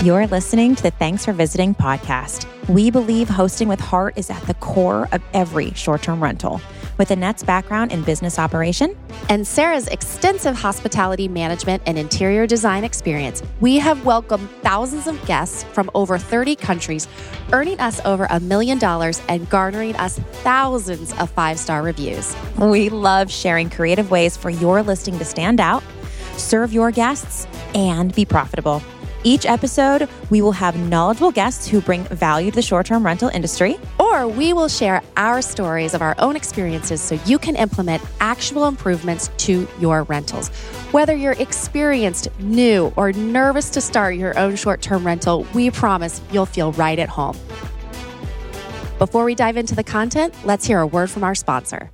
You're listening to the Thanks for Visiting podcast. We believe hosting with heart is at the core of every short-term rental. With Annette's background in business operation and Sarah's extensive hospitality management and interior design experience, we have welcomed thousands of guests from over 30 countries, earning us over $1 million and garnering us thousands of 5-star reviews. We love sharing creative ways for your listing to stand out, serve your guests, and be profitable. Each episode, we will have knowledgeable guests who bring value to the short-term rental industry. Or we will share our stories of our own experiences so you can implement actual improvements to your rentals. Whether you're experienced, new, or nervous to start your own short-term rental, we promise you'll feel right at home. Before we dive into the content, let's hear a word from our sponsor.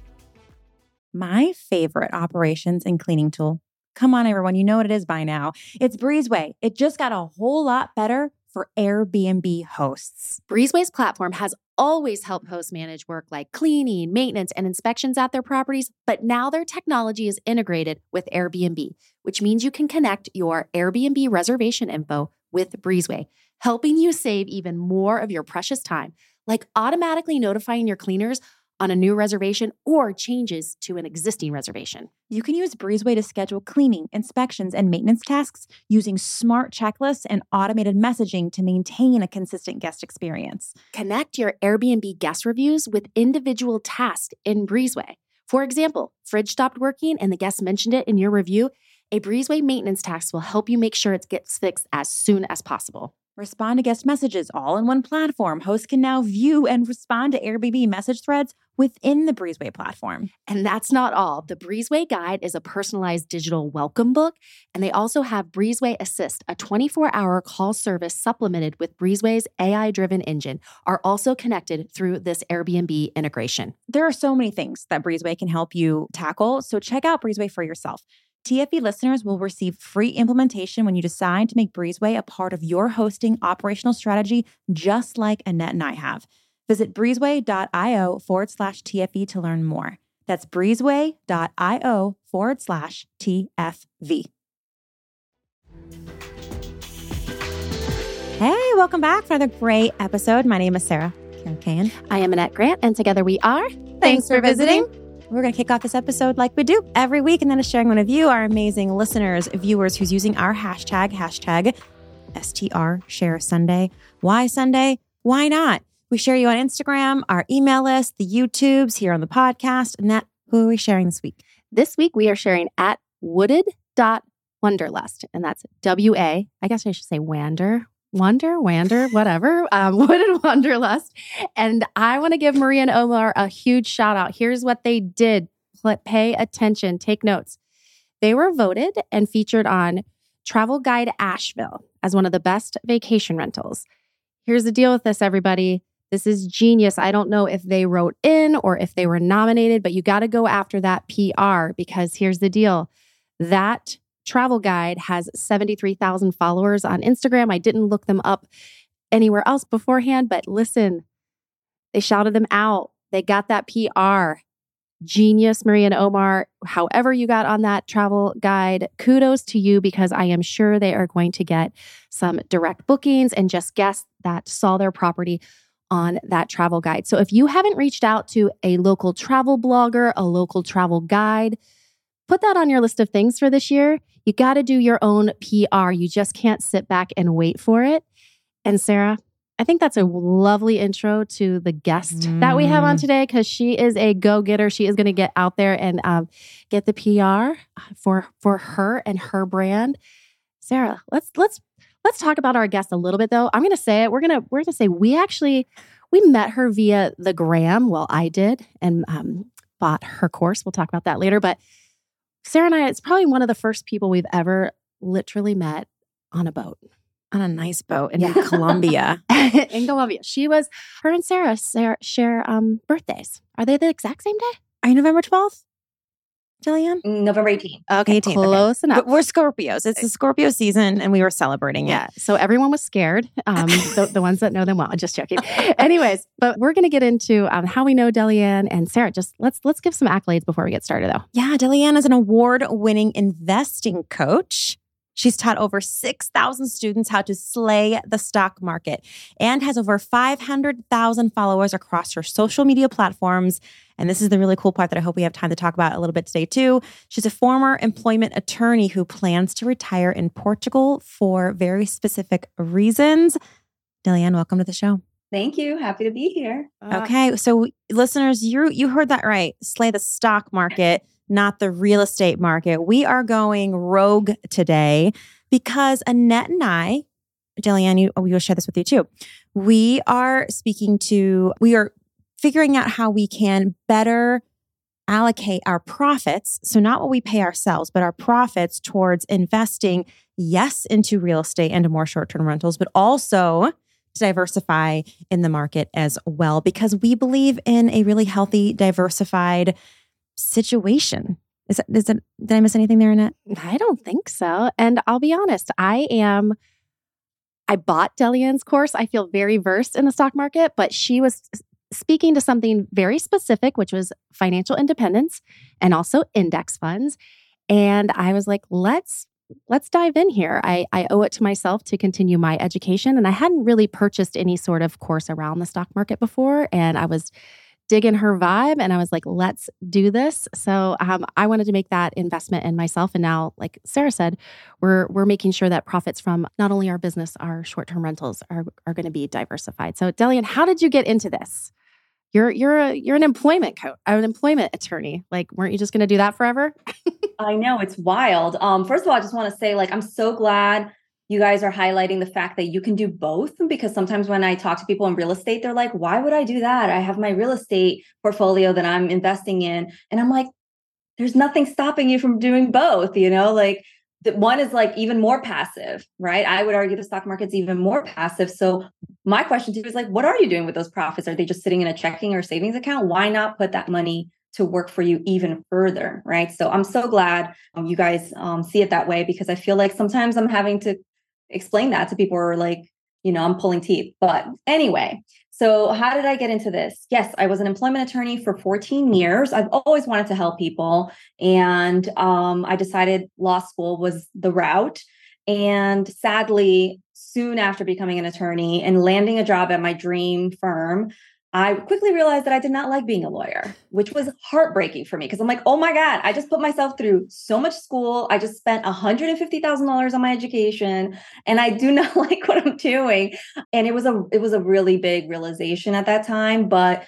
My favorite operations and cleaning tool. Come on, everyone. You know what it is by now. It's Breezeway. It just got a whole lot better for Airbnb hosts. Breezeway's platform has always helped hosts manage work like cleaning, maintenance, and inspections at their properties, but now their technology is integrated with Airbnb, which means you can connect your Airbnb reservation info with Breezeway, helping you save even more of your precious time, like automatically notifying your cleaners on a new reservation or changes to an existing reservation. You can use Breezeway to schedule cleaning, inspections, and maintenance tasks using smart checklists and automated messaging to maintain a consistent guest experience. Connect your Airbnb guest reviews with individual tasks in Breezeway. For example, fridge stopped working and the guest mentioned it in your review. A Breezeway maintenance task will help you make sure it gets fixed as soon as possible. Respond to guest messages all in one platform. Hosts can now view and respond to Airbnb message threads within the Breezeway platform. And that's not all. The Breezeway Guide is a personalized digital welcome book, and they also have Breezeway Assist, a 24-hour call service supplemented with Breezeway's AI-driven engine, are also connected through this Airbnb integration. There are so many things that Breezeway can help you tackle, so check out Breezeway for yourself. TFE listeners will receive free implementation when you decide to make Breezeway a part of your hosting operational strategy, just like Annette and I have. Visit breezeway.io/TFE to learn more. That's breezeway.io/TFV. Hey, welcome back for another great episode. My name is Sarah Kane. I am Annette Grant, and together we are Thanks for visiting. We're going to kick off this episode like we do every week, and then sharing one of you, our amazing listeners, viewers, who's using our hashtag #STRShareSunday. Why Sunday? Why not? We share you on Instagram, our email list, the YouTubes, here on the podcast. Annette, who are we sharing this week? This week, we are sharing at wooded.wanderlust, and that's W-A, I guess I should say Wander, whatever, Wooded Wanderlust. And I want to give Maria and Omar a huge shout out. Here's what they did. Pay attention, take notes. They were voted and featured on Travel Guide Asheville as one of the best vacation rentals. Here's the deal with this, everybody. This is genius. I don't know if they wrote in or if they were nominated, but you got to go after that PR, because here's the deal. That travel guide has 73,000 followers on Instagram. I didn't look them up anywhere else beforehand, but listen, they shouted them out. They got that PR. Genius, Maria and Omar. However you got on that travel guide, kudos to you, because I am sure they are going to get some direct bookings and just guests that saw their property on that travel guide. So if you haven't reached out to a local travel blogger, a local travel guide, put that on your list of things for this year. You got to do your own PR. You just can't sit back and wait for it. And Sarah, I think that's a lovely intro to the guest that we have on today, because she is a go-getter. She is going to get out there and get the PR for her and her brand. Sarah, let's talk about our guest a little bit, though. I'm going to say it. We're going to say we met her via the gram. Well, I did, and bought her course. We'll talk about that later. But Sarah and I, it's probably one of the first people we've ever literally met on a boat. On a nice boat in Colombia. In Colombia. Her and Sarah share birthdays. Are they the exact same day? Are you November 12th, Jillian? November 18th. Okay, 18th, close enough. But we're Scorpios. It's the Scorpio season, and we were celebrating it. Yeah, so everyone was scared. The ones that know them well. Just joking. Anyways, but we're going to get into how we know Delianne and Sarah. Just let's give some accolades before we get started, though. Yeah, Delianne is an award-winning investing coach. She's taught over 6,000 students how to slay the stock market and has over 500,000 followers across her social media platforms. And this is the really cool part that I hope we have time to talk about a little bit today too. She's a former employment attorney who plans to retire in Portugal for very specific reasons. Delianne, welcome to the show. Thank you. Happy to be here. Okay. So listeners, you heard that right. Slay the stock market, not the real estate market. We are going rogue today because Annette and I, Delianne, we will share this with you too. We are figuring out how we can better allocate our profits. So not what we pay ourselves, but our profits towards investing, yes, into real estate and to more short-term rentals, but also to diversify in the market as well, because we believe in a really healthy, diversified situation. Did I miss anything there, Annette? I don't think so. And I'll be honest, I bought Delianne's course. I feel very versed in the stock market, but she was speaking to something very specific, which was financial independence and also index funds. And I was like, let's dive in here. I owe it to myself to continue my education. And I hadn't really purchased any sort of course around the stock market before. And I was digging her vibe and I was like, let's do this. So I wanted to make that investment in myself. And now, like Sarah said, we're making sure that profits from not only our business, our short-term rentals are going to be diversified. So Delianne, how did you get into this? You're an employment coach, an employment attorney. Like, weren't you just going to do that forever? I know, it's wild. First of all, I just want to say, like, I'm so glad you guys are highlighting the fact that you can do both, because sometimes when I talk to people in real estate, they're like, why would I do that? I have my real estate portfolio that I'm investing in. And I'm like, there's nothing stopping you from doing both, like one is like even more passive, right? I would argue the stock market's even more passive. So my question to you is like, what are you doing with those profits? Are they just sitting in a checking or savings account? Why not put that money to work for you even further, right? So I'm so glad you guys see it that way, because I feel like sometimes I'm having to explain that to people who are like, I'm pulling teeth. But anyway, so how did I get into this? Yes, I was an employment attorney for 14 years. I've always wanted to help people. And I decided law school was the route. And sadly, soon after becoming an attorney and landing a job at my dream firm, I quickly realized that I did not like being a lawyer, which was heartbreaking for me, because I'm like, oh my God, I just put myself through so much school. I just spent $150,000 on my education and I do not like what I'm doing. And it was a really big realization at that time. But,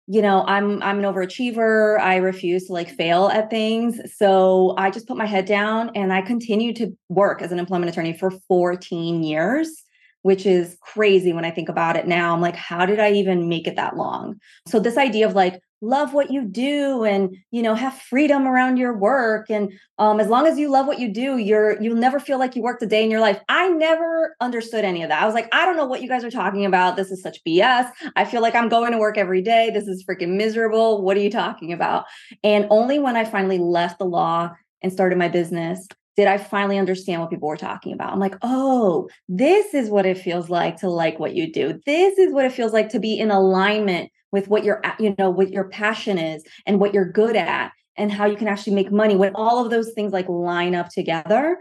I'm an overachiever. I refuse to like fail at things. So I just put my head down and I continued to work as an employment attorney for 14 years. Which is crazy when I think about it now. I'm like, how did I even make it that long? So this idea of like, love what you do and, have freedom around your work. And as long as you love what you do, you'll never feel like you worked a day in your life. I never understood any of that. I was like, I don't know what you guys are talking about. This is such BS. I feel like I'm going to work every day. This is freaking miserable. What are you talking about? And only when I finally left the law and started my business did I finally understand what people were talking about. I'm like, oh, this is what it feels like to like what you do. This is what it feels like to be in alignment with what what your passion is and what you're good at and how you can actually make money when all of those things like line up together.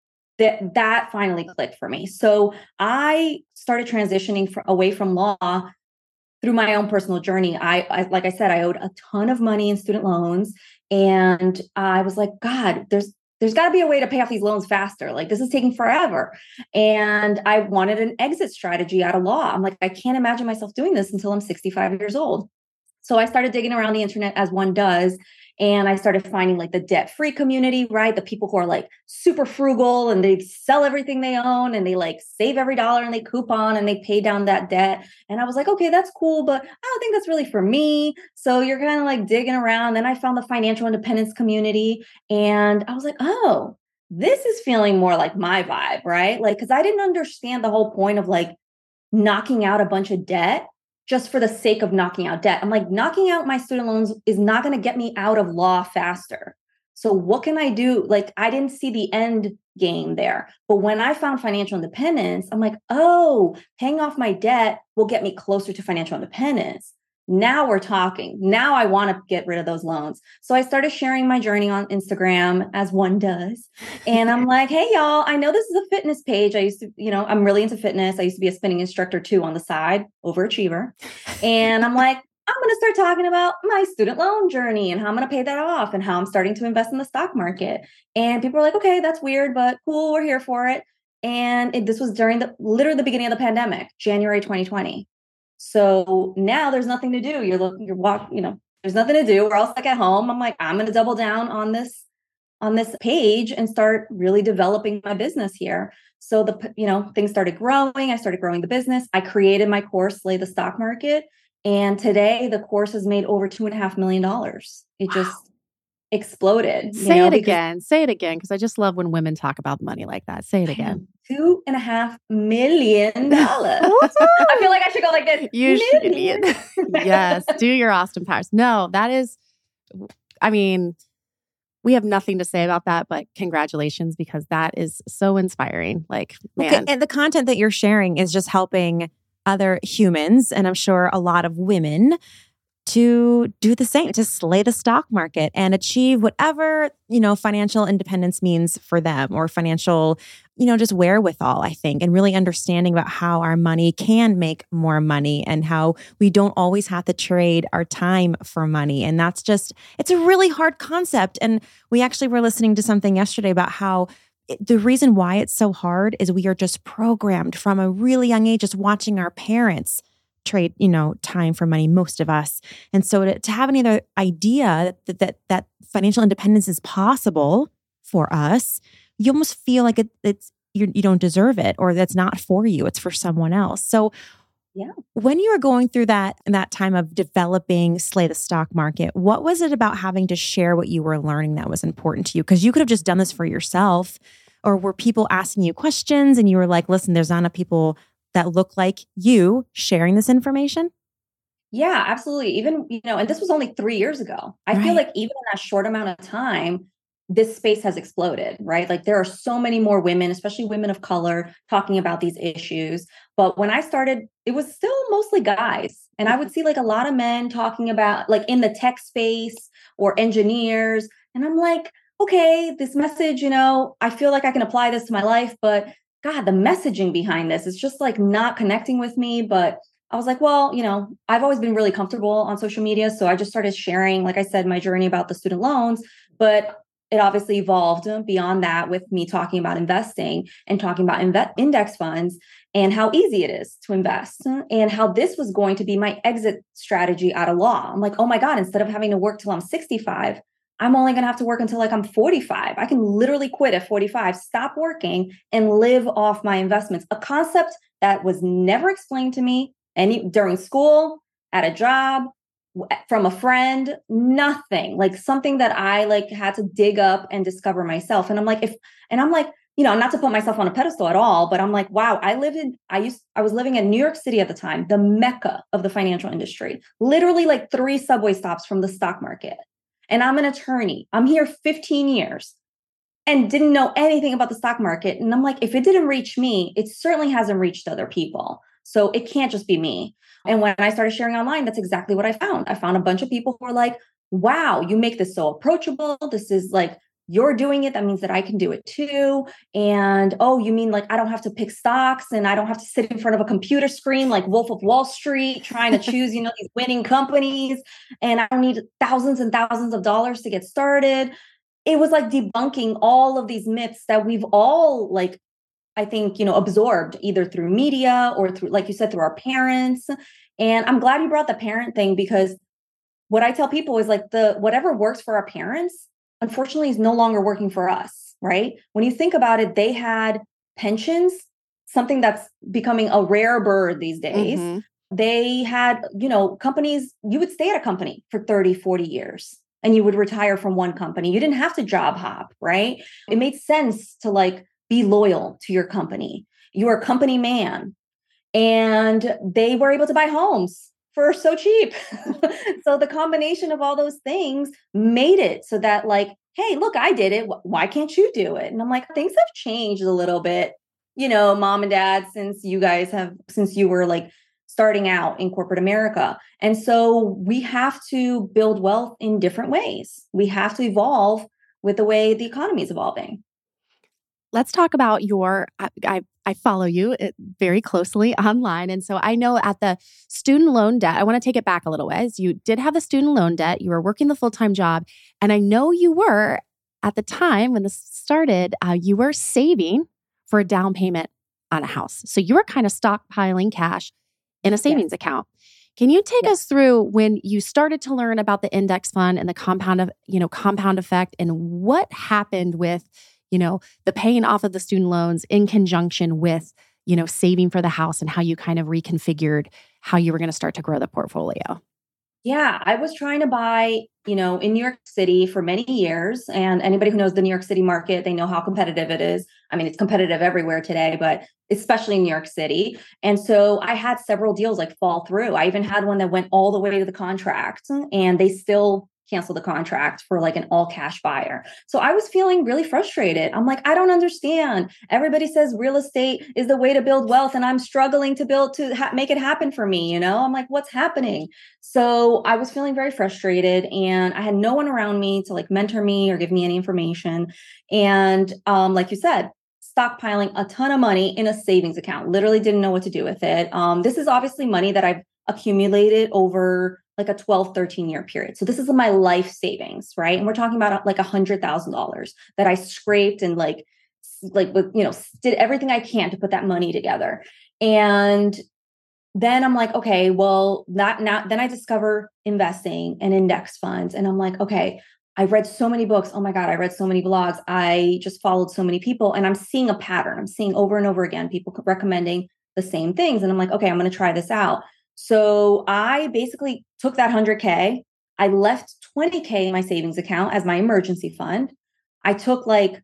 That finally clicked for me. So I started transitioning away from law through my own personal journey. I like I said, I owed a ton of money in student loans. And I was like, God, there's got to be a way to pay off these loans faster. Like, this is taking forever. And I wanted an exit strategy out of law. I'm like, I can't imagine myself doing this until I'm 65 years old. So I started digging around the internet as one does. And I started finding like the debt-free community, right? The people who are like super frugal and they sell everything they own and they like save every dollar and they coupon and they pay down that debt. And I was like, okay, that's cool, but I don't think that's really for me. So you're kind of like digging around. Then I found the financial independence community and I was like, oh, this is feeling more like my vibe, right? Like, because I didn't understand the whole point of like knocking out a bunch of debt just for the sake of knocking out debt. I'm like, knocking out my student loans is not going to get me out of law faster. So what can I do? Like, I didn't see the end game there. But when I found financial independence, I'm like, oh, paying off my debt will get me closer to financial independence. Now we're talking. Now I want to get rid of those loans. So I started sharing my journey on Instagram, as one does. And I'm like, hey, y'all, I know this is a fitness page. I used to, I'm really into fitness. I used to be a spinning instructor too on the side, overachiever. And I'm like, I'm going to start talking about my student loan journey and how I'm going to pay that off and how I'm starting to invest in the stock market. And people are like, okay, that's weird, but cool, we're here for it. And this was during literally the beginning of the pandemic, January 2020. So now there's nothing to do. There's nothing to do. We're all stuck at home. I'm like, I'm going to double down on this page and start really developing my business here. So things started growing. I started growing the business. I created my course, Slay the Stock Market. And today the course has made over $2.5 million. It just exploded. Say it again, because I just love when women talk about money like that. Say it again. $2.5 million. I feel like I should go like this. You should. Yes. Do your Austin Powers. No, that is, we have nothing to say about that, but congratulations, because that is so inspiring. Like, man. Okay, and the content that you're sharing is just helping other humans, and I'm sure a lot of women, to do the same, to slay the stock market and achieve whatever, financial independence means for them, or financial, just wherewithal, I think, and really understanding about how our money can make more money and how we don't always have to trade our time for money. And it's a really hard concept. And we actually were listening to something yesterday about how the reason why it's so hard is we are just programmed from a really young age, just watching our parents trade, time for money, most of us. And so to have any other idea that financial independence is possible for us, you almost feel like you don't deserve it, or that's not for you, it's for someone else. So yeah, when you were going through that time of developing Slay the Stock Market, what was it about having to share what you were learning that was important to you? Because you could have just done this for yourself, or were people asking you questions and you were like, listen, there's not enough people that look like you sharing this information? Yeah, absolutely. Even, and this was only 3 years ago. I feel like even in that short amount of time, this space has exploded, right? Like there are so many more women, especially women of color, talking about these issues. But when I started, it was still mostly guys. And I would see like a lot of men talking about like in the tech space or engineers. And I'm like, okay, this message, I feel like I can apply this to my life, but God, the messaging behind this is just like not connecting with me. But I was like, well, I've always been really comfortable on social media. So I just started sharing, like I said, my journey about the student loans, but it obviously evolved beyond that with me talking about investing and talking about index funds and how easy it is to invest and how this was going to be my exit strategy out of law. I'm like, oh my God, instead of having to work till I'm 65, I'm only going to have to work until like I'm 45. I can literally quit at 45, stop working and live off my investments. A concept that was never explained to me during school, at a job, from a friend, nothing. Like something that I like had to dig up and discover myself. And I'm like, not to put myself on a pedestal at all, but I'm like, wow, I was living in New York City at the time, the mecca of the financial industry, literally like 3 subway stops from the stock market. And I'm an attorney. I'm here 15 years and didn't know anything about the stock market. And I'm like, if it didn't reach me, it certainly hasn't reached other people. So it can't just be me. And when I started sharing online, that's exactly what I found. I found a bunch of people who were like, wow, you make this so approachable. This is like, you're doing it. That means that I can do it too. And, oh, you mean like I don't have to pick stocks and I don't have to sit in front of a computer screen like Wolf of Wall Street trying to choose, these winning companies. And I don't need thousands and thousands of dollars to get started. It was like debunking all of these myths that we've all like, I think, absorbed either through media or through, like you said, through our parents. And I'm glad you brought the parent thing, because what I tell people is like whatever works for our parents, unfortunately, is no longer working for us, right? When you think about it, they had pensions, something that's becoming a rare bird these days. Mm-hmm. They had, companies, you would stay at a company for 30, 40 years and you would retire from one company. You didn't have to job hop, right? It made sense to like be loyal to your company. You are a company man. And they were able to buy homes for so cheap. So the combination of all those things made it so that like, hey, look, I did it. Why can't you do it? And I'm like, things have changed a little bit, mom and dad, since you were like starting out in corporate America. And so we have to build wealth in different ways. We have to evolve with the way the economy is evolving. Let's talk about I follow you very closely online. And so I know at the student loan debt, I want to take it back a little ways. You did have the student loan debt. You were working the full-time job. And I know you were, at the time when this started, you were saving for a down payment on a house. So you were kind of stockpiling cash in a savings account. Can you take us through when you started to learn about the index fund and the compound effect, and what happened with the paying off of the student loans in conjunction with, saving for the house, and how you kind of reconfigured how you were going to start to grow the portfolio? Yeah, I was trying to buy, in New York City for many years. And anybody who knows the New York City market, they know how competitive it is. I mean, it's competitive everywhere today, but especially in New York City. And so I had several deals like fall through. I even had one that went all the way to the contract, and they still cancel the contract for like an all cash buyer. So I was feeling really frustrated. I'm like, I don't understand. Everybody says real estate is the way to build wealth, and I'm struggling to make it happen for me. I'm like, what's happening? So I was feeling very frustrated, and I had no one around me to like mentor me or give me any information. And like you said, stockpiling a ton of money in a savings account, literally didn't know what to do with it. This is obviously money that I've accumulated over like a 12, 13 year period. So this is my life savings, right? And we're talking about like $100,000 that I scraped and did everything I can to put that money together. And then I'm like, okay, well, not now. Then I discover investing and index funds. And I'm like, okay, I read so many books. Oh my God, I read so many blogs. I just followed so many people, and I'm seeing a pattern. I'm seeing over and over again people recommending the same things. And I'm like, okay, I'm going to try this out. So I basically took that 100K. I left 20K in my savings account as my emergency fund. I took like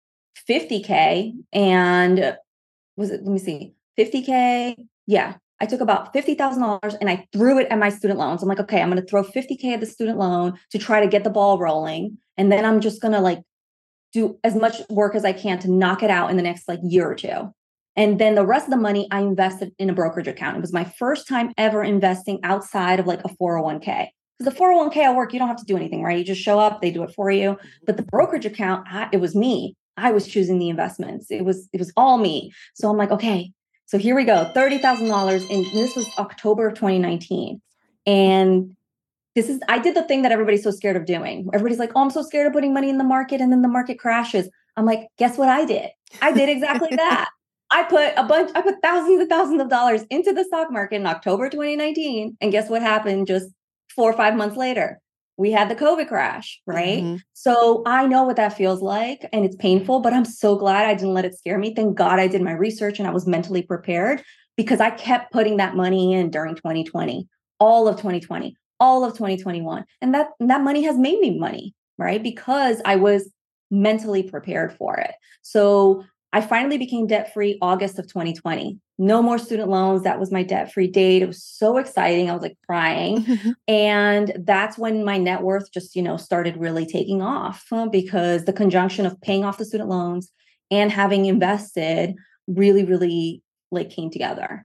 50K and let me see, 50K. Yeah. I took about $50,000 and I threw it at my student loans. I'm like, okay, I'm going to throw 50K at the student loan to try to get the ball rolling. And then I'm just going to like do as much work as I can to knock it out in the next like year or two. And then the rest of the money I invested in a brokerage account. It was my first time ever investing outside of like a 401k. Because the 401k at work, you don't have to do anything, right? You just show up, they do it for you. But the brokerage account, it was me. I was choosing the investments. It was all me. So I'm like, okay, so here we go, $30,000. And this was October of 2019. And I did the thing that everybody's so scared of doing. Everybody's like, oh, I'm so scared of putting money in the market, and then the market crashes. I'm like, guess what I did? I did exactly that. I put thousands and thousands of dollars into the stock market in October 2019. And guess what happened just 4 or 5 months later? We had the COVID crash, right? Mm-hmm. So I know what that feels like, and it's painful, but I'm so glad I didn't let it scare me. Thank God I did my research and I was mentally prepared, because I kept putting that money in during 2020, all of 2020, all of 2021. And that money has made me money, right? Because I was mentally prepared for it. So I finally became debt-free August of 2020. No more student loans. That was my debt-free date. It was so exciting. I was like crying. And that's when my net worth just, started really taking off, because the conjunction of paying off the student loans and having invested really, really came together.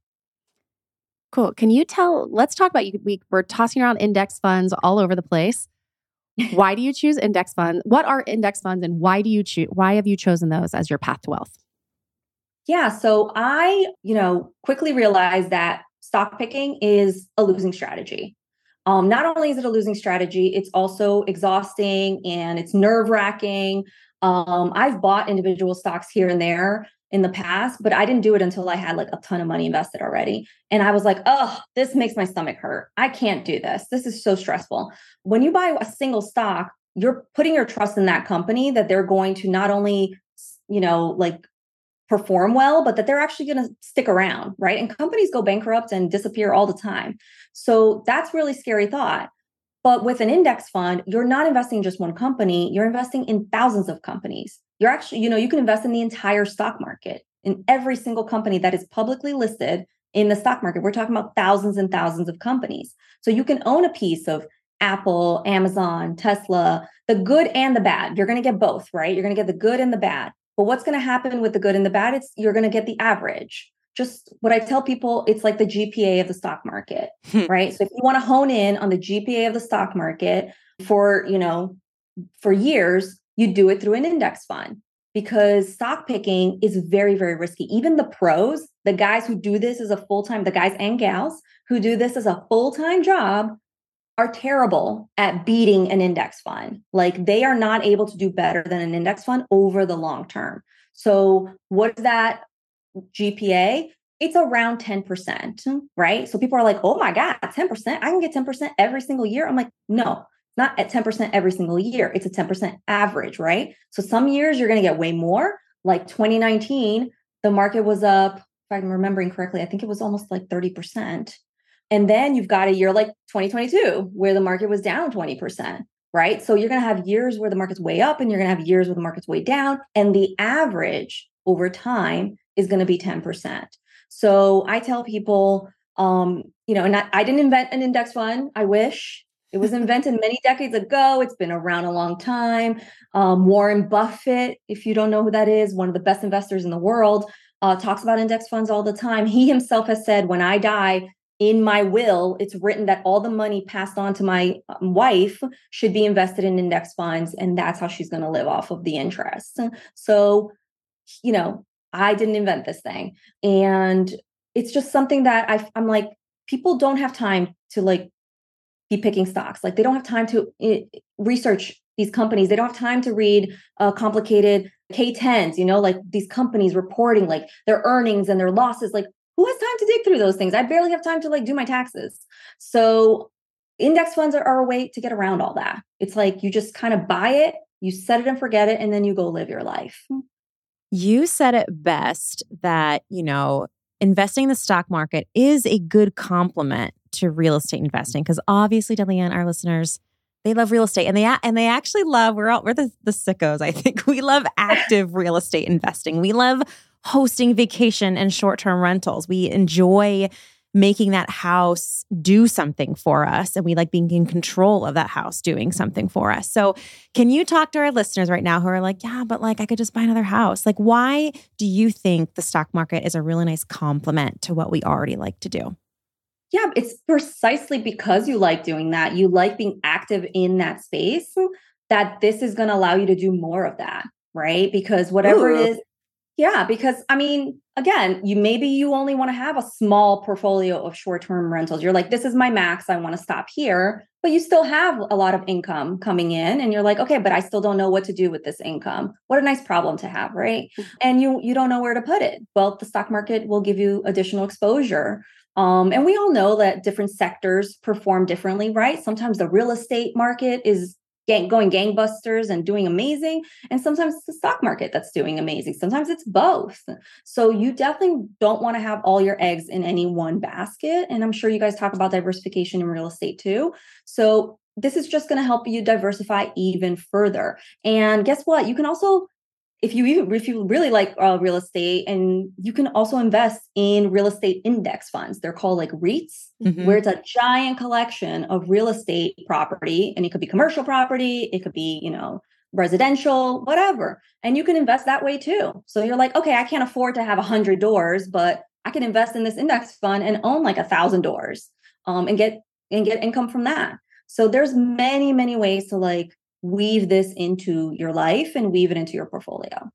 Cool. Let's talk about, we're tossing around index funds all over the place. Why do you choose index funds? What are index funds, and why have you chosen those as your path to wealth? Yeah. So I, quickly realized that stock picking is a losing strategy. Not only is it a losing strategy, it's also exhausting and it's nerve-wracking. I've bought individual stocks here and there in the past, but I didn't do it until I had like a ton of money invested already. And I was like, oh, this makes my stomach hurt. I can't do this. This is so stressful. When you buy a single stock, you're putting your trust in that company that they're going to not only, perform well, but that they're actually going to stick around, right? And companies go bankrupt and disappear all the time. So that's really scary thought. But with an index fund, you're not investing in just one company. You're investing in thousands of companies. You're actually, you can invest in the entire stock market, in every single company that is publicly listed in the stock market. We're talking about thousands and thousands of companies. So you can own a piece of Apple, Amazon, Tesla, the good and the bad. You're going to get both, right? You're going to get the good and the bad. But what's going to happen with the good and the bad? You're going to get the average. just what I tell people, it's like the GPA of the stock market, right? So if you want to hone in on the GPA of the stock market for, for years, you do it through an index fund, because stock picking is very, very risky. Even the pros, the guys who do this as a full-time, the guys and gals who do this as a full-time job are terrible at beating an index fund. Like, they are not able to do better than an index fund over the long term. So what is that GPA? It's around 10%, right? So people are like, oh my God, 10%, I can get 10% every single year. I'm like, no, not at 10% every single year. It's a 10% average, right? So some years you're going to get way more. Like 2019, the market was up, if I'm remembering correctly, I think it was almost like 30%. And then you've got a year like 2022 where the market was down 20%, right? So you're going to have years where the market's way up and you're going to have years where the market's way down. And the average over time is going to be 10%. So I tell people, and I didn't invent an index fund. I wish. It was invented many decades ago. It's been around a long time. Warren Buffett, if you don't know who that is, one of the best investors in the world, talks about index funds all the time. He himself has said, when I die, in my will, it's written that all the money passed on to my wife should be invested in index funds. And that's how she's going to live off of the interest. So, I didn't invent this thing. And it's just something that I'm like, people don't have time to like be picking stocks. Like, they don't have time to research these companies. They don't have time to read complicated K10s, like these companies reporting like their earnings and their losses. Like, who has time to dig through those things? I barely have time to like do my taxes. So index funds are a way to get around all that. It's like, you just kind of buy it, you set it and forget it, and then you go live your life. You said it best that, investing in the stock market is a good complement to real estate investing, because obviously, Delyanne, our listeners, they love real estate, and they actually love, we're the sickos, I think. We love active real estate investing. We love hosting vacation and short-term rentals. We enjoy making that house do something for us, and we like being in control of that house doing something for us. So can you talk to our listeners right now who are like, yeah, but like I could just buy another house? Like, why do you think the stock market is a really nice complement to what we already like to do? Yeah, it's precisely because you like doing that, you like being active in that space, that this is going to allow you to do more of that, right? Because whatever it is, yeah, because again, you only want to have a small portfolio of short-term rentals. You're like, this is my max. I want to stop here, but you still have a lot of income coming in, and you're like, okay, but I still don't know what to do with this income. What a nice problem to have, right? And you don't know where to put it. Well, the stock market will give you additional exposure. And we all know that different sectors perform differently, right? Sometimes the real estate market is going gangbusters and doing amazing. And sometimes it's the stock market that's doing amazing. Sometimes it's both. So you definitely don't want to have all your eggs in any one basket. And I'm sure you guys talk about diversification in real estate too. So this is just going to help you diversify even further. And guess what? You can also, if you really like real estate, and you can also invest in real estate index funds. They're called like REITs, where it's a giant collection of real estate property, and it could be commercial property, it could be, residential, whatever. And you can invest that way too. So you're like, okay, I can't afford to have 100 doors, but I can invest in this index fund and own like 1,000 doors, and get income from that. So there's many, many ways to like weave this into your life and weave it into your portfolio.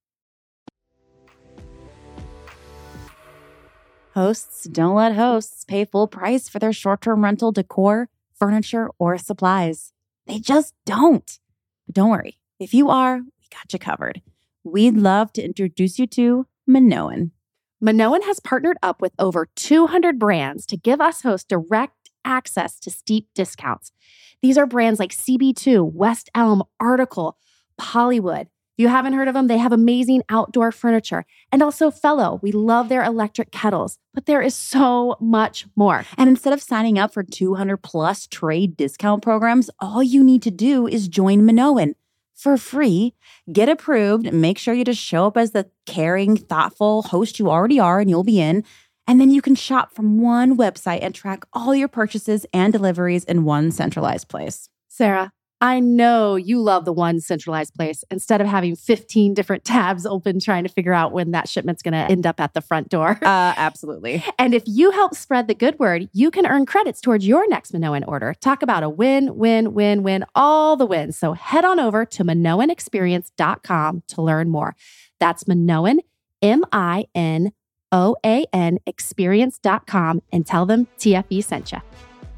Hosts don't let hosts pay full price for their short-term rental decor, furniture, or supplies. They just don't. But don't worry. If you are, we got you covered. We'd love to introduce you to Minoan. Minoan has partnered up with over 200 brands to give us hosts direct access to steep discounts. These are brands like CB2, West Elm, Article, Hollywood. If you haven't heard of them, they have amazing outdoor furniture. And also Fellow. We love their electric kettles, but there is so much more. And instead of signing up for 200 plus trade discount programs, all you need to do is join Minoan for free. Get approved, and make sure you just show up as the caring, thoughtful host you already are, and you'll be in. And then you can shop from one website and track all your purchases and deliveries in one centralized place. Sarah, I know you love the one centralized place instead of having 15 different tabs open trying to figure out when that shipment's going to end up at the front door. Absolutely. And if you help spread the good word, you can earn credits towards your next Minoan order. Talk about a win, win, win, win, all the wins. So head on over to MinoanExperience.com to learn more. That's Minoan, MINOAN experience.com, and tell them TFE sent you.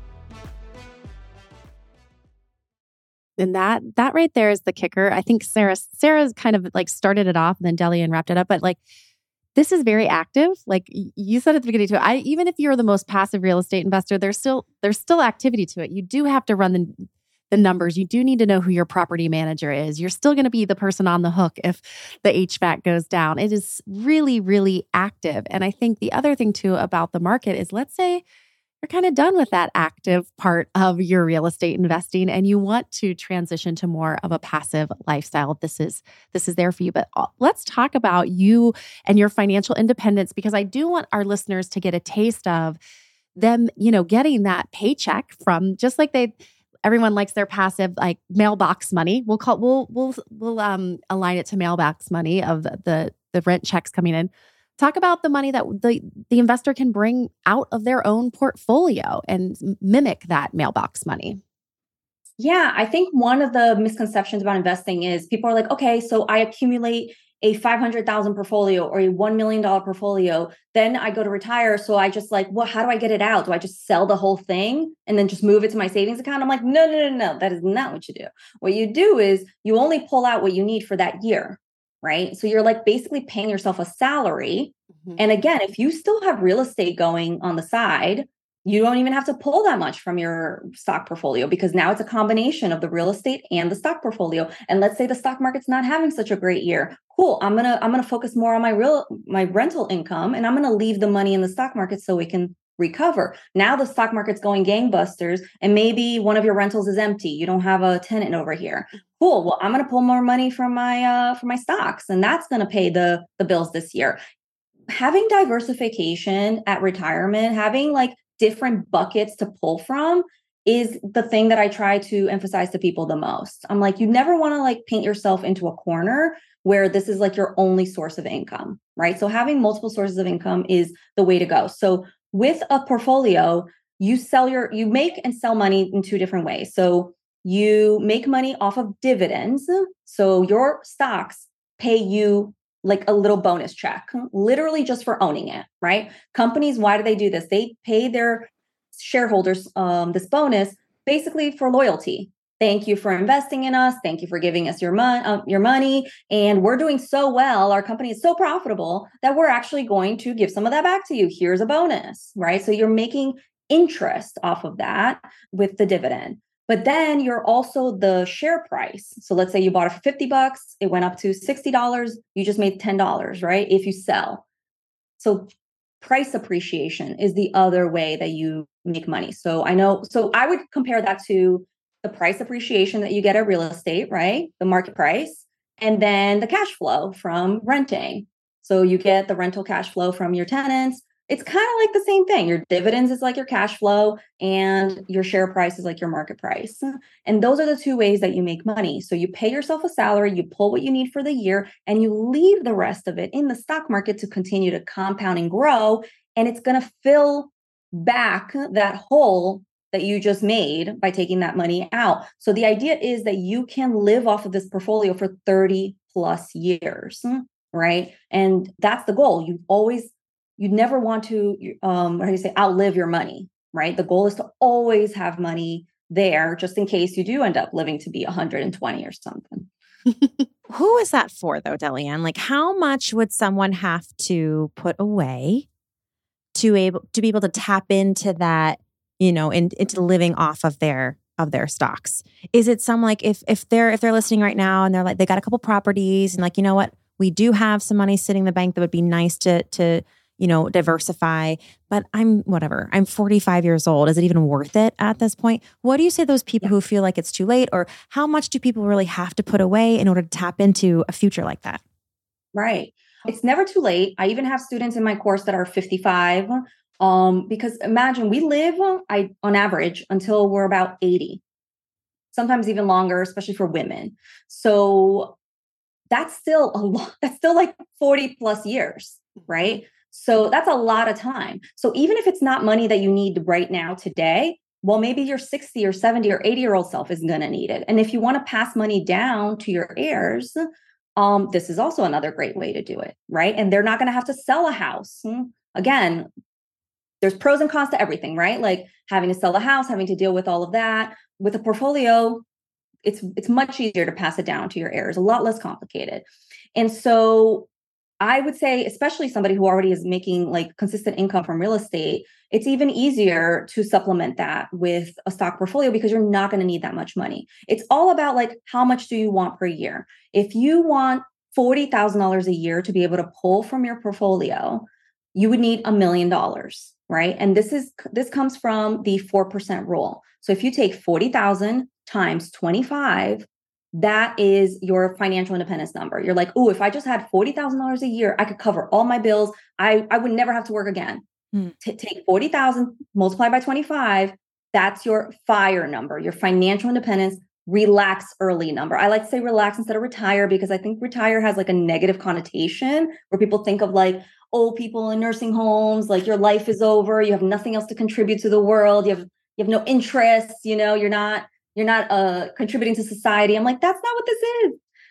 And that right there is the kicker. I think Sarah's kind of like started it off and then Delian wrapped it up. But like, this is very active. Like you said at the beginning too, even if you're the most passive real estate investor, there's still activity to it. You do have to run the numbers. You do need to know who your property manager is. You're still going to be the person on the hook if the HVAC goes down. It is really, really active. And I think the other thing too about the market is, let's say you're kind of done with that active part of your real estate investing and you want to transition to more of a passive lifestyle. This is there for you. But let's talk about you and your financial independence, because I do want our listeners to get a taste of them, getting that paycheck from, just like everyone likes their passive, like mailbox money. We'll align it to mailbox money of the rent checks coming in. Talk about the money that the investor can bring out of their own portfolio and mimic that mailbox money. Yeah, I think one of the misconceptions about investing is people are like, okay, so I accumulate a $500,000 portfolio or a $1 million portfolio. Then I go to retire. So I just like, well, how do I get it out? Do I just sell the whole thing and then just move it to my savings account? I'm like, no. That is not what you do. What you do is you only pull out what you need for that year. Right? So you're like basically paying yourself a salary. Mm-hmm. And again, if you still have real estate going on the side, you don't even have to pull that much from your stock portfolio, because now it's a combination of the real estate and the stock portfolio. And let's say the stock market's not having such a great year. Cool. I'm going to focus more on my rental income, and I'm going to leave the money in the stock market so we can recover. Now the stock market's going gangbusters and maybe one of your rentals is empty. You don't have a tenant over here. Cool. Well, I'm going to pull more money from my stocks, and that's going to pay the bills this year. Having diversification at retirement, having like different buckets to pull from is the thing that I try to emphasize to people the most. I'm like, you never want to like paint yourself into a corner where this is like your only source of income, right? So having multiple sources of income is the way to go. So with a portfolio, you make and sell money in two different ways. So you make money off of dividends. So your stocks pay you like a little bonus check, literally just for owning it, right? Companies, why do they do this? They pay their shareholders this bonus basically for loyalty. Thank you for investing in us. Thank you for giving us your money. And we're doing so well. Our company is so profitable that we're actually going to give some of that back to you. Here's a bonus, right? So you're making interest off of that with the dividend. But then you're also the share price. So let's say you bought it for $50, it went up to $60, you just made $10, right? If you sell. So price appreciation is the other way that you make money. So I would compare that to the price appreciation that you get at real estate, right? The market price, and then the cash flow from renting. So you get the rental cash flow from your tenants. It's kind of like the same thing. Your dividends is like your cash flow and your share price is like your market price. And those are the two ways that you make money. So you pay yourself a salary, you pull what you need for the year, and you leave the rest of it in the stock market to continue to compound and grow. And it's going to fill back that hole that you just made by taking that money out. So the idea is that you can live off of this portfolio for 30 plus years, right? And that's the goal. You never want to, outlive your money, right? The goal is to always have money there just in case you do end up living to be 120 or something. Who is that for though, Delian? Like how much would someone have to put away to be able to tap into that, into living off of their stocks? Is it some like if they're listening right now and they're like, they got a couple properties and like, you know what, we do have some money sitting in the bank that would be nice to diversify, but I'm 45 years old. Is it even worth it at this point? What do you say to those people who feel like it's too late, or how much do people really have to put away in order to tap into a future like that? Right. It's never too late. I even have students in my course that are 55. Because imagine we live on average until we're about 80. sometimes even longer, especially for women. So that's still a lot. That's still like 40 plus years, right? So that's a lot of time. So even if it's not money that you need right now today, well, maybe your 60 or 70 or 80-year-old self is going to need it. And if you want to pass money down to your heirs, this is also another great way to do it, right? And they're not going to have to sell a house. Again, there's pros and cons to everything, right? Like having to sell a house, having to deal with all of that. With a portfolio, it's much easier to pass it down to your heirs, a lot less complicated. And so I would say, especially somebody who already is making like consistent income from real estate, it's even easier to supplement that with a stock portfolio because you're not going to need that much money. It's all about like, how much do you want per year? If you want $40,000 a year to be able to pull from your portfolio, you would need $1 million, right? And this comes from the 4% rule. So if you take 40,000 times 25, that is your financial independence number. You're like, oh, if I just had $40,000 a year, I could cover all my bills. I would never have to work again. Take 40,000, multiply by 25. That's your FIRE number, your financial independence, relax early number. I like to say relax instead of retire because I think retire has like a negative connotation where people think of like old people in nursing homes, like your life is over. You have nothing else to contribute to the world. You have no interests, you're not contributing to society. I'm like, that's not what this is.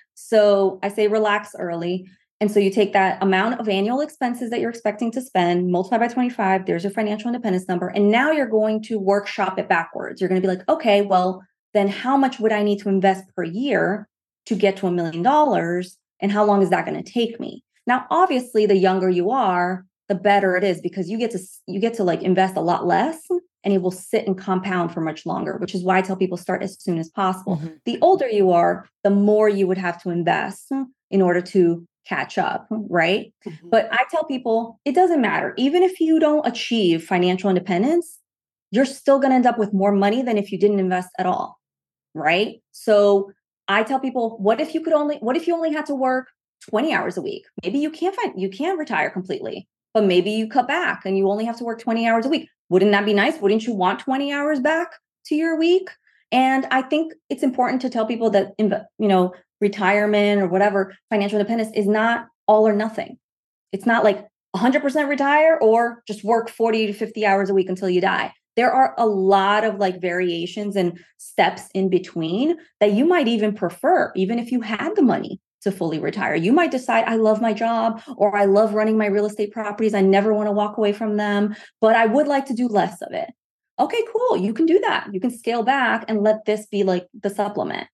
So I say relax early. And so you take that amount of annual expenses that you're expecting to spend, multiply by 25, there's your financial independence number. And now you're going to workshop it backwards. You're going to be like, okay, well, then how much would I need to invest per year to get to $1 million? And how long is that going to take me? Now, obviously, the younger you are, the better it is because you get to like invest a lot less and it will sit and compound for much longer, which is why I tell people start as soon as possible. Mm-hmm. The older you are, the more you would have to invest in order to catch up, right? Mm-hmm. But I tell people it doesn't matter. Even if you don't achieve financial independence, you're still going to end up with more money than if you didn't invest at all, right? So I tell people, what if you only had to work 20 hours a week? Maybe you can't retire completely, but maybe you cut back and you only have to work 20 hours a week. Wouldn't that be nice? Wouldn't you want 20 hours back to your week? And I think it's important to tell people that, retirement or whatever, financial independence is not all or nothing. It's not like 100% retire or just work 40 to 50 hours a week until you die. There are a lot of like variations and steps in between that you might even prefer, even if you had the money to fully retire. You might decide, I love my job or I love running my real estate properties. I never want to walk away from them, but I would like to do less of it. Okay, cool. You can do that. You can scale back and let this be like the supplement.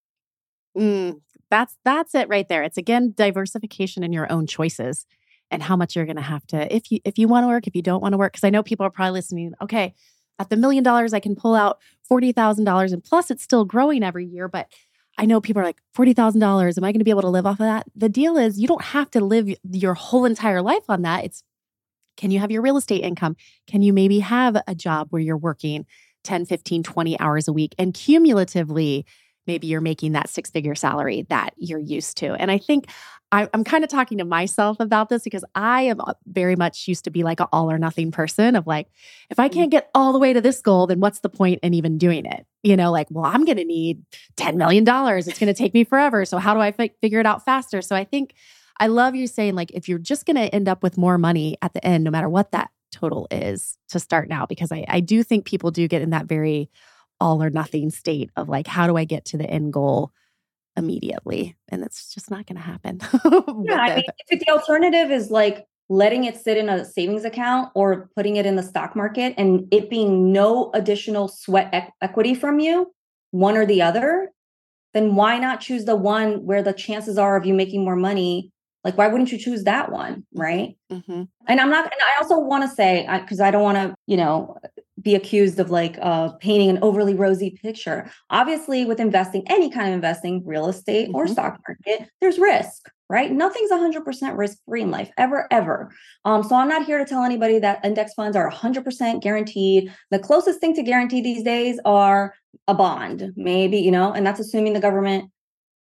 That's it right there. It's again, diversification in your own choices and how much you're going to have to, if you want to work, if you don't want to work, because I know people are probably listening. Okay, at the $1 million, I can pull out $40,000 and plus it's still growing every year. But I know people are like, $40,000, am I going to be able to live off of that? The deal is you don't have to live your whole entire life on that. It's, can you have your real estate income? Can you maybe have a job where you're working 10, 15, 20 hours a week and cumulatively, maybe you're making that 6-figure salary that you're used to. And I think I'm kind of talking to myself about this because I am very much used to be like an all or nothing person of like, if I can't get all the way to this goal, then what's the point in even doing it? Like, well, I'm going to need $10 million. It's going to take me forever. So how do I figure it out faster? So I think I love you saying like, if you're just going to end up with more money at the end, no matter what that total is, to start now, because I do think people do get in that very all or nothing state of like, how do I get to the end goal immediately? And it's just not going to happen. Yeah, I mean, if the alternative is like letting it sit in a savings account or putting it in the stock market and it being no additional sweat equity from you, one or the other, then why not choose the one where the chances are of you making more money? Like, why wouldn't you choose that one? Right. Mm-hmm. And I also want to say, because I don't want to, be accused of like painting an overly rosy picture. Obviously, with investing, any kind of investing, real estate or stock market, there's risk, right? Nothing's 100% risk-free in life, ever. So I'm not here to tell anybody that index funds are 100% guaranteed. The closest thing to guarantee these days are a bond, maybe, and that's assuming the government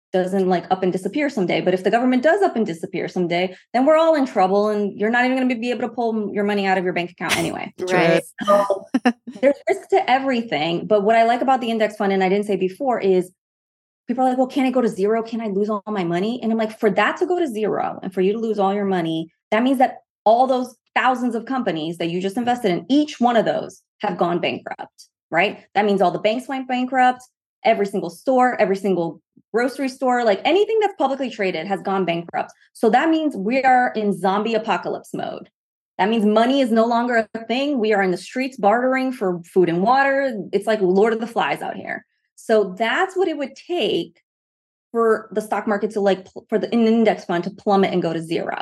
doesn't like up and disappear someday. But if the government does up and disappear someday, then we're all in trouble and you're not even going to be able to pull your money out of your bank account anyway. Right. So there's risk to everything. But what I like about the index fund, and I didn't say before, is people are like, well, can it go to zero? Can I lose all my money? And I'm like, for that to go to zero and for you to lose all your money, that means that all those thousands of companies that you just invested in, each one of those have gone bankrupt, right? That means all the banks went bankrupt, every single store, every single grocery store, like anything that's publicly traded has gone bankrupt. So that means we are in zombie apocalypse mode. That means money is no longer a thing. We are in the streets bartering for food and water. It's like Lord of the Flies out here. So that's what it would take for the stock market to for the index fund to plummet and go to zero.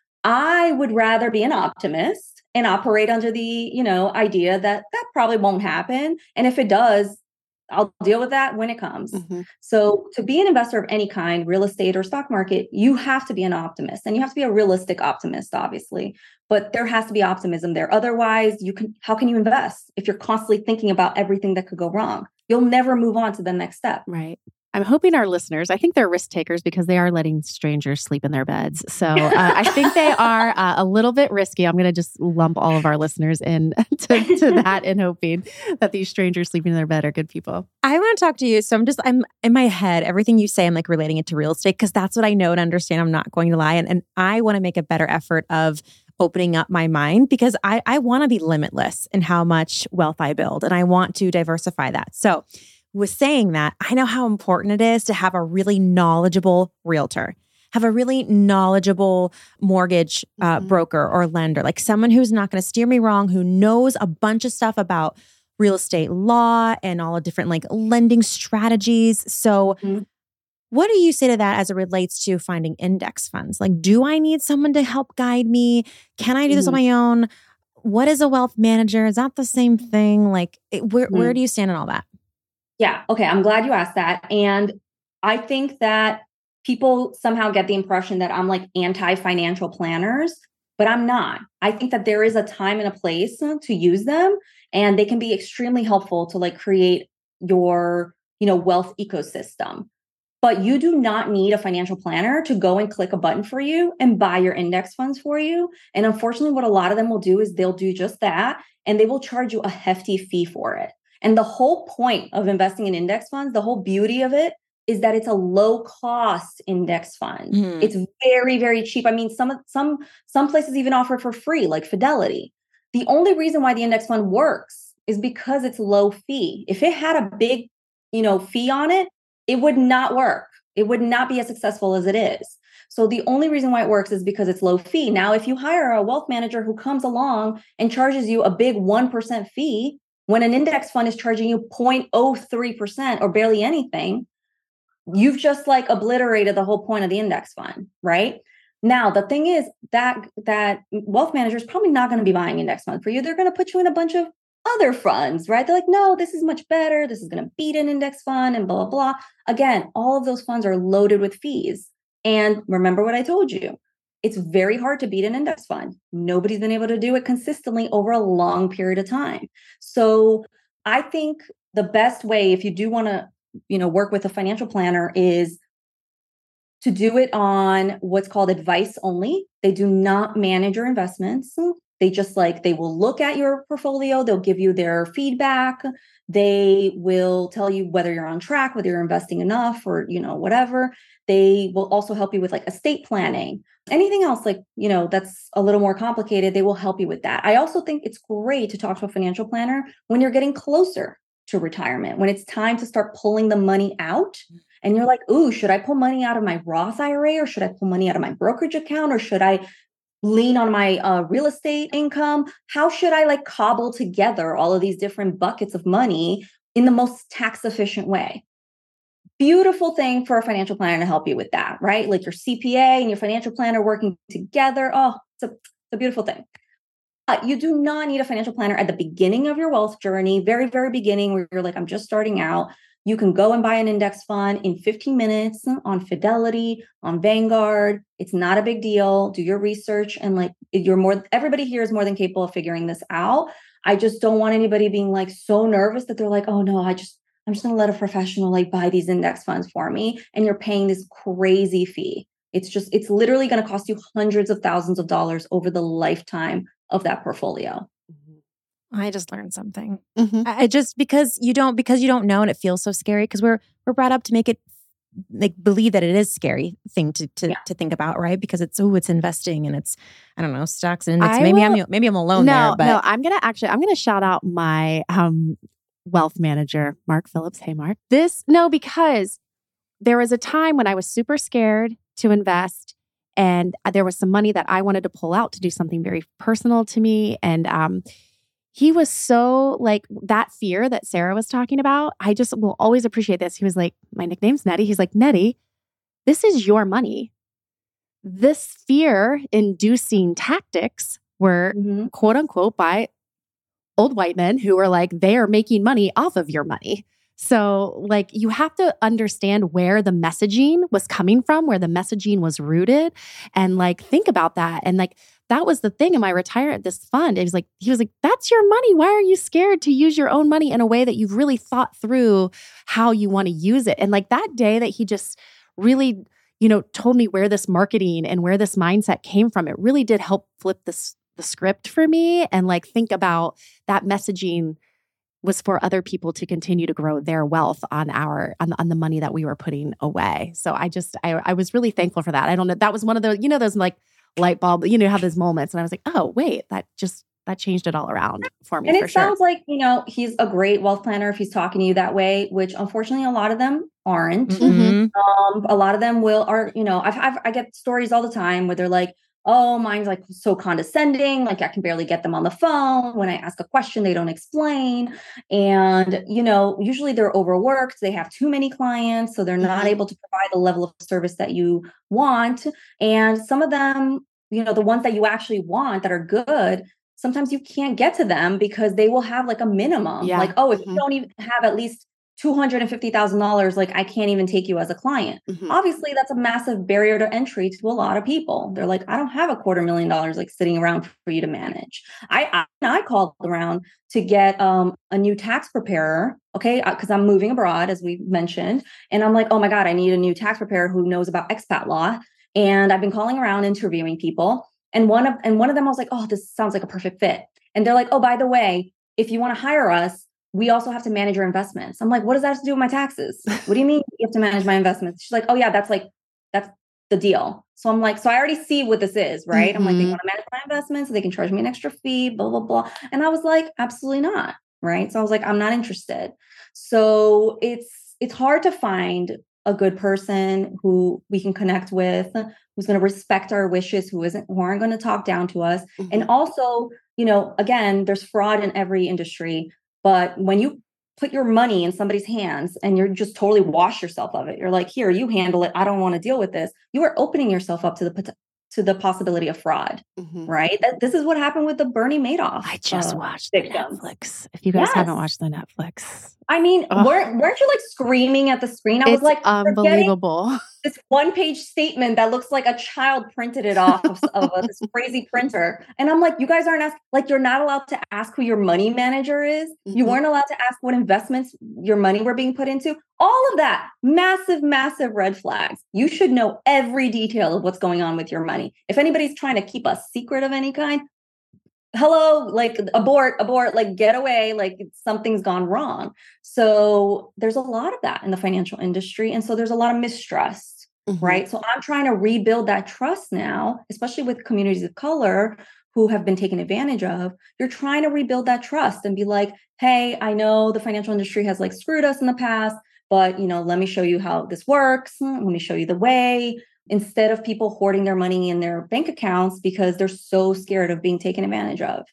I would rather be an optimist and operate under the, idea that that probably won't happen. And if it does, I'll deal with that when it comes. Mm-hmm. So to be an investor of any kind, real estate or stock market, you have to be an optimist and you have to be a realistic optimist, obviously, but there has to be optimism there. Otherwise, how can you invest if you're constantly thinking about everything that could go wrong? You'll never move on to the next step. Right. I'm hoping our listeners, I think they're risk takers because they are letting strangers sleep in their beds. So I think they are a little bit risky. I'm going to just lump all of our listeners in to that and hoping that these strangers sleeping in their bed are good people. I want to talk to you. So I'm in my head, everything you say, I'm like relating it to real estate because that's what I know and understand. I'm not going to lie. And I want to make a better effort of opening up my mind because I want to be limitless in how much wealth I build and I want to diversify that. So with saying that, I know how important it is to have a really knowledgeable realtor, have a really knowledgeable mortgage broker or lender, like someone who's not going to steer me wrong, who knows a bunch of stuff about real estate law and all the different like lending strategies. So what do you say to that as it relates to finding index funds? Like, do I need someone to help guide me? Can I do this on my own? What is a wealth manager? Is that the same thing? Like, where do you stand on all that? Yeah. Okay. I'm glad you asked that. And I think that people somehow get the impression that I'm like anti-financial planners, but I'm not. I think that there is a time and a place to use them and they can be extremely helpful to like create your, wealth ecosystem. But you do not need a financial planner to go and click a button for you and buy your index funds for you. And unfortunately, what a lot of them will do is they'll do just that and they will charge you a hefty fee for it. And the whole point of investing in index funds, the whole beauty of it is that it's a low cost index fund. It's very, very cheap. I mean, some places even offer it for free, like Fidelity. The only reason why the index fund works is because it's low fee. If it had a big, fee on it, it would not work. It would not be as successful as it is. So the only reason why it works is because it's low fee. Now, if you hire a wealth manager who comes along and charges you a big 1% fee, when an index fund is charging you 0.03% or barely anything, you've just like obliterated the whole point of the index fund, right? Now, the thing is that wealth manager is probably not going to be buying index fund for you. They're going to put you in a bunch of other funds, right? They're like, no, this is much better. This is going to beat an index fund and blah, blah, blah. Again, all of those funds are loaded with fees. And remember what I told you. It's very hard to beat an index fund. Nobody's been able to do it consistently over a long period of time. So I think the best way, if you do want to, work with a financial planner, is to do it on what's called advice only. They do not manage your investments. They just they will look at your portfolio. They'll give you their feedback. They will tell you whether you're on track, whether you're investing enough or, whatever. They will also help you with estate planning. Anything else that's a little more complicated, they will help you with that. I also think it's great to talk to a financial planner when you're getting closer to retirement, when it's time to start pulling the money out and you're like, ooh, should I pull money out of my Roth IRA or should I pull money out of my brokerage account or should I lean on my real estate income? How should I cobble together all of these different buckets of money in the most tax efficient way? Beautiful thing for a financial planner to help you with that, right? Like your CPA and your financial planner working together. Oh, it's a beautiful thing. You do not need a financial planner at the beginning of your wealth journey, very, very beginning where you're like, I'm just starting out. You can go and buy an index fund in 15 minutes on Fidelity, on Vanguard. It's not a big deal. Do your research and everybody here is more than capable of figuring this out. I just don't want anybody being so nervous that they're like, oh no, I'm just going to let a professional like buy these index funds for me. And you're paying this crazy fee. It's literally going to cost you hundreds of thousands of dollars over the lifetime of that portfolio. I just learned something. Mhm. I just because you don't know and it feels so scary because we're brought up to make it like believe that it is scary thing to think about, right? Because it's investing and it's I don't know, stocks and index. Maybe I'm alone there. But No, I'm gonna shout out my wealth manager, Mark Phillips. Hey, Mark. Because there was a time when I was super scared to invest, and there was some money that I wanted to pull out to do something very personal to me, and he was so like that fear that Sarah was talking about. I just will always appreciate this. He was like, my nickname's Nettie. He's like, Nettie, this is your money. This fear-inducing tactics were quote unquote by old white men who were like, they are making money off of your money. So like you have to understand where the messaging was coming from, where the messaging was rooted, and like think about that. And like that was the thing in my retirement, this fund. He was like, that's your money. Why are you scared to use your own money in a way that you've really thought through how you want to use it? And like that day that he just really, told me where this marketing and where this mindset came from, it really did help flip the script for me and like think about that messaging was for other people to continue to grow their wealth on the money that we were putting away. So I was really thankful for that. I don't know. That was one of those, those like light bulb, have those moments. And I was like, oh, wait, that changed it all around for me. And it sounds like, he's a great wealth planner if he's talking to you that way, which unfortunately a lot of them aren't. Mm-hmm. A lot of them I get stories all the time where they're like, oh, mine's like so condescending. Like I can barely get them on the phone. When I ask a question, they don't explain. And, usually they're overworked. They have too many clients. So they're not able to provide the level of service that you want. And some of them, the ones that you actually want that are good, sometimes you can't get to them because they will have like a minimum. Yeah. Like, oh, if you don't even have at least $250,000, like I can't even take you as a client. Obviously, that's a massive barrier to entry to a lot of people. They're like, I don't have $250,000 like sitting around for you to manage. I called around to get a new tax preparer, okay, because I'm moving abroad, as we mentioned, and I'm like, oh my God, I need a new tax preparer who knows about expat law. And I've been calling around interviewing people, and one of them I was like, oh, this sounds like a perfect fit. And they're like, oh, by the way, if you want to hire us, we also have to manage your investments. I'm like, what does that have to do with my taxes? What do you mean you have to manage my investments? She's like, oh yeah, that's the deal. So I'm like, so I already see what this is, right? I'm like, they want to manage my investments so they can charge me an extra fee, blah, blah, blah. And I was like, absolutely not. Right. So I was like, I'm not interested. So it's hard to find a good person who we can connect with, who's going to respect our wishes, who aren't going to talk down to us. And also, again, there's fraud in every industry. But when you put your money in somebody's hands and you're just totally wash yourself of it, you're like, here, you handle it. I don't want to deal with this. You are opening yourself up to the possibility of fraud, right? This is what happened with the Bernie Madoff. I just watched the Netflix. If you guys haven't watched the Netflix. I mean, weren't you like screaming at the screen? I was like, unbelievable. This one-page statement that looks like a child printed it off of this crazy printer. And I'm like, you guys aren't you're not allowed to ask who your money manager is. You weren't allowed to ask what investments your money were being put into. All of that, massive, massive red flags. You should know every detail of what's going on with your money. If anybody's trying to keep a secret of any kind, hello, like abort, like get away, like something's gone wrong. So there's a lot of that in the financial industry. And so there's a lot of mistrust, right? So I'm trying to rebuild that trust now, especially with communities of color who have been taken advantage of. You're trying to rebuild that trust and be like, hey, I know the financial industry has like screwed us in the past, but let me show you how this works. Let me show you the way. Instead of people hoarding their money in their bank accounts because they're so scared of being taken advantage of.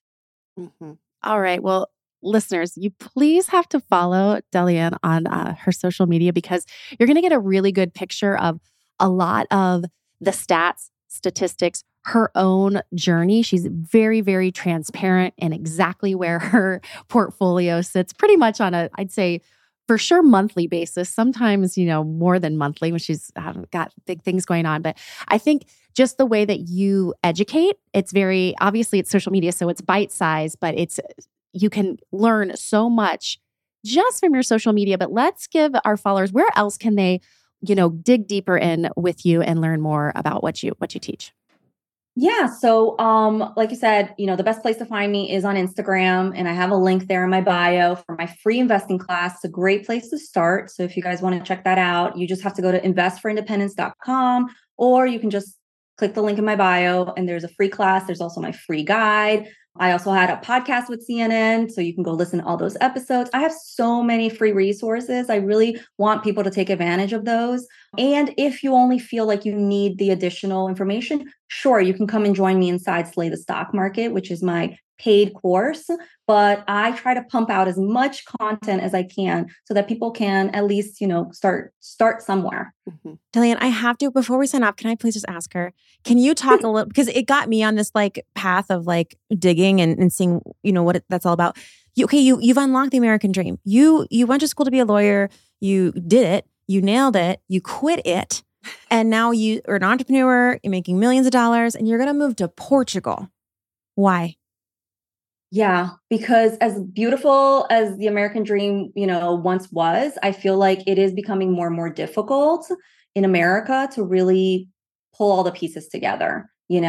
All right. Well, listeners, you please have to follow Delian on her social media because you're going to get a really good picture of a lot of the statistics, her own journey. She's very, very transparent in exactly where her portfolio sits, pretty much on I'd say, for sure, monthly basis, sometimes, more than monthly when she's got big things going on. But I think just the way that you educate, it's very, obviously it's social media, so it's bite size, but you can learn so much just from your social media, but let's give our followers, where else can they, dig deeper in with you and learn more about what you teach? Yeah. So, like you said, the best place to find me is on Instagram, and I have a link there in my bio for my free investing class. It's a great place to start. So if you guys want to check that out, you just have to go to investforindependence.com, or you can just click the link in my bio and there's a free class. There's also my free guide. I also had a podcast with CNN, so you can go listen to all those episodes. I have so many free resources. I really want people to take advantage of those. And if you only feel like you need the additional information, sure, you can come and join me inside Slay the Stock Market, which is my paid course. But I try to pump out as much content as I can so that people can at least, start somewhere. Mm-hmm. Jillian, I have to, before we sign off, can I please just ask her, can you talk a little, because it got me on this path of digging and seeing, what that's all about. You've unlocked the American dream. You went to school to be a lawyer. You did it. You nailed it. You quit it. And now you are an entrepreneur. You're making millions of dollars and you're going to move to Portugal. Why? Yeah, because as beautiful as the American dream, once was, I feel like it is becoming more and more difficult in America to really pull all the pieces together,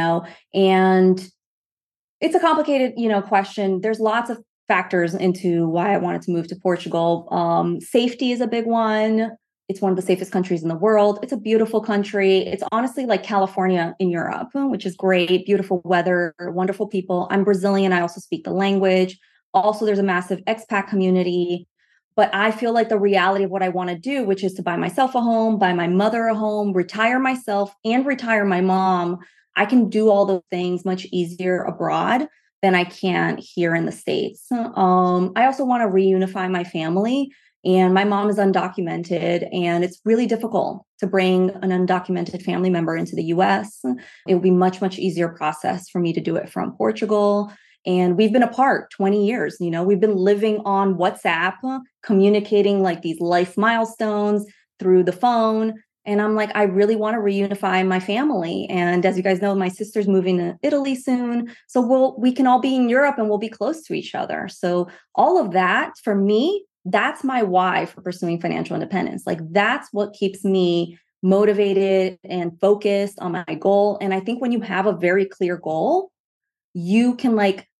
and it's a complicated, question. There's lots of factors into why I wanted to move to Portugal. Safety is a big one. It's one of the safest countries in the world. It's a beautiful country. It's honestly like California in Europe, which is great. Beautiful weather, wonderful people. I'm Brazilian. I also speak the language. Also, there's a massive expat community. But I feel like the reality of what I want to do, which is to buy myself a home, buy my mother a home, retire myself and retire my mom, I can do all those things much easier abroad than I can here in the States. I also want to reunify my family. And my mom is undocumented, and it's really difficult to bring an undocumented family member into the US. It will be much, much easier process for me to do it from Portugal. And we've been apart 20 years. We've been living on WhatsApp, communicating these life milestones through the phone. And I'm like, I really want to reunify my family. And as you guys know, my sister's moving to Italy soon. So we can all be in Europe and we'll be close to each other. So all of that for me, that's my why for pursuing financial independence. That's what keeps me motivated and focused on my goal. And I think when you have a very clear goal, you can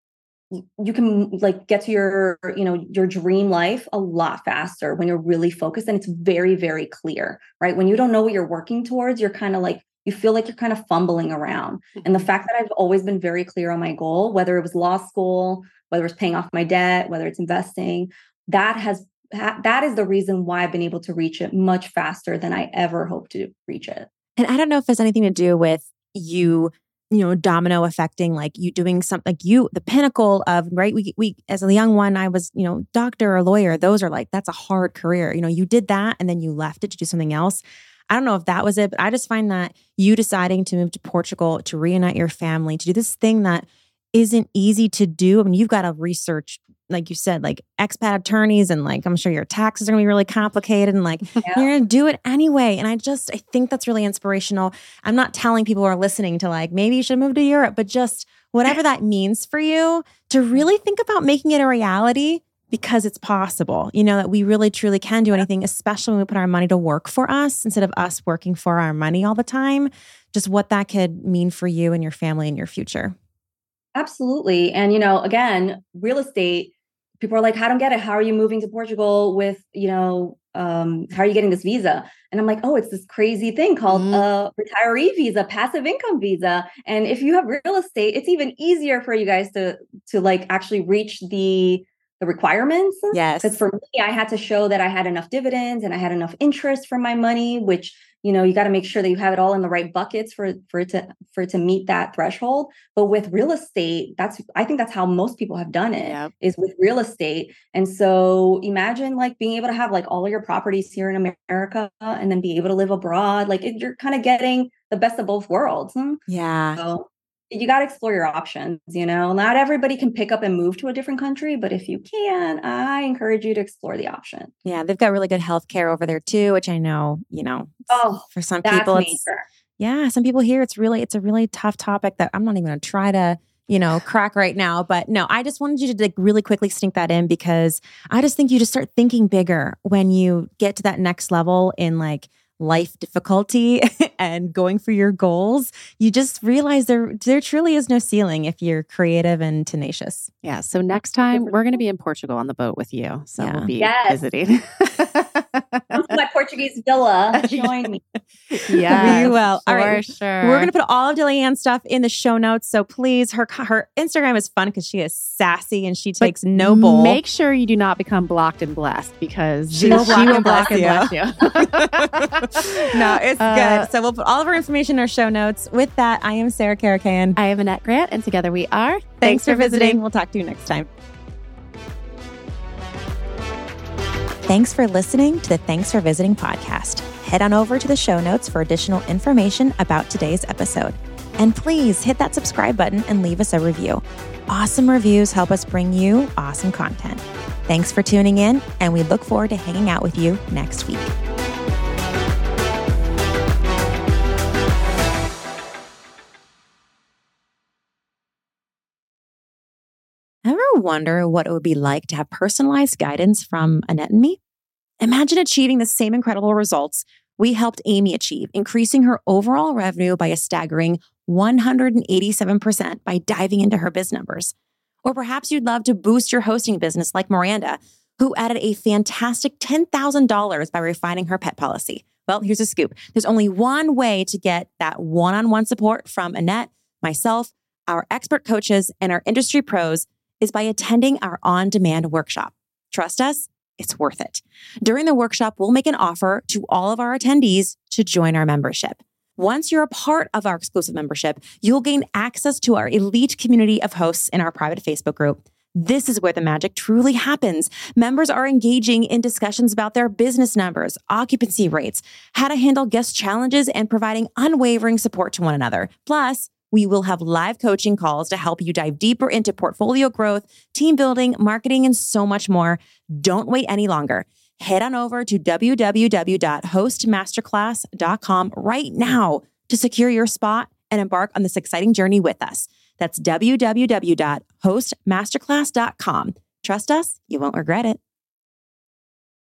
get to your dream life a lot faster when you're really focused and it's very, very clear, right? When you don't know what you're working towards, you're kind of you feel like you're kind of fumbling around. And the fact that I've always been very clear on my goal, whether it was law school, whether it's paying off my debt, whether it's investing, that is the reason why I've been able to reach it much faster than I ever hoped to reach it. And I don't know if there's anything to do with you, domino affecting, you doing something, the pinnacle of, right? We as a young one, I was, doctor or lawyer. Those are that's a hard career. You did that and then you left it to do something else. I don't know if that was it, but I just find that you deciding to move to Portugal, to reunite your family, to do this thing that isn't easy to do. I mean, you've got to research, like you said, expat attorneys, and I'm sure your taxes are going to be really complicated, and you're going to do it anyway. And I think that's really inspirational. I'm not telling people who are listening to maybe you should move to Europe, but just whatever that means for you, to really think about making it a reality, because it's possible, that we really truly can do anything, especially when we put our money to work for us instead of us working for our money all the time. Just what that could mean for you and your family and your future. Absolutely. And, again, real estate, people are like, I don't get it. How are you moving to Portugal with, how are you getting this visa? And I'm like, oh, it's this crazy thing called a retiree visa, passive income visa. And if you have real estate, it's even easier for you guys to actually reach the requirements. Yes. Because for me, I had to show that I had enough dividends and I had enough interest from my money, which, you got to make sure that you have it all in the right buckets for it to meet that threshold. But with real estate, I think that's how most people have done it, is with real estate. And so imagine being able to have all of your properties here in America and then be able to live abroad. You're kind of getting the best of both worlds. Yeah. So you got to explore your options. Not everybody can pick up and move to a different country, but if you can, I encourage you to explore the option. Yeah, they've got really good healthcare over there too, which I know, for some people, some people here, it's a really tough topic that I'm not even going to try to crack right now. But no, I just wanted you to like really quickly sneak that in because I just think you just start thinking bigger when you get to that next level in like life difficulty and going for your goals. You just realize there truly is no ceiling if you're creative and tenacious. Yeah. So next time we're going to be in Portugal on the boat with you. So we'll be visiting. Come to my Portuguese villa. Join me. Yeah, we will. All right, sure. We're going to put all of Delayanne's stuff in the show notes. So please, her Instagram is fun because she is sassy and she takes no bull. Make sure you do not become blocked and blessed because she will block and bless you. No, it's good. So we'll put all of our information in our show notes. With that, I am Sarah Caracan. I am Annette Grant, and together we are. Thanks for visiting. We'll talk to you next time. Thanks for listening to the Thanks for Visiting podcast. Head on over to the show notes for additional information about today's episode. And please hit that subscribe button and leave us a review. Awesome reviews help us bring you awesome content. Thanks for tuning in, and we look forward to hanging out with you next week. Ever wonder what it would be like to have personalized guidance from Annette and me? Imagine achieving the same incredible results we helped Amy achieve, increasing her overall revenue by a staggering 187% by diving into her biz numbers. Or perhaps you'd love to boost your hosting business like Miranda, who added a fantastic $10,000 by refining her pet policy. Well, here's a scoop. There's only one way to get that one-on-one support from Annette, myself, our expert coaches, and our industry pros is by attending our on-demand workshop. Trust us, it's worth it. During the workshop, we'll make an offer to all of our attendees to join our membership. Once you're a part of our exclusive membership, you'll gain access to our elite community of hosts in our private Facebook group. This is where the magic truly happens. Members are engaging in discussions about their business numbers, occupancy rates, how to handle guest challenges, and providing unwavering support to one another. Plus, we will have live coaching calls to help you dive deeper into portfolio growth, team building, marketing, and so much more. Don't wait any longer. Head on over to www.hostmasterclass.com right now to secure your spot and embark on this exciting journey with us. That's www.hostmasterclass.com. Trust us, you won't regret it.